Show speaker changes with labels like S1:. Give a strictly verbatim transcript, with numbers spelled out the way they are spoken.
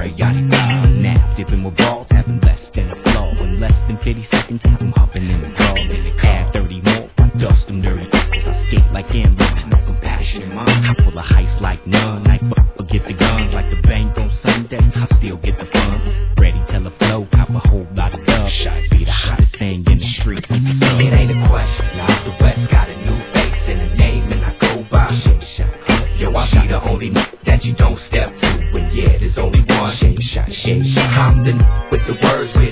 S1: yada yada yada. Now dipping with balls, having less than a flaw. In less than fifty seconds, I'm hopping in the car. Add thirty more, I dust them dirty. I skate like Amber, no compassion, man. I pull a heist like none. I fuck forget the gun like the bank on Sunday. I still get the fun. Ready, tell the flow, cop a whole lot of dub. Be the hottest thing in the street.
S2: It ain't a question. Now the West got a new face and a name, and I go by. Yo, I be the only n- that you don't step to. But yeah, there's only one. I'm the n- with the words.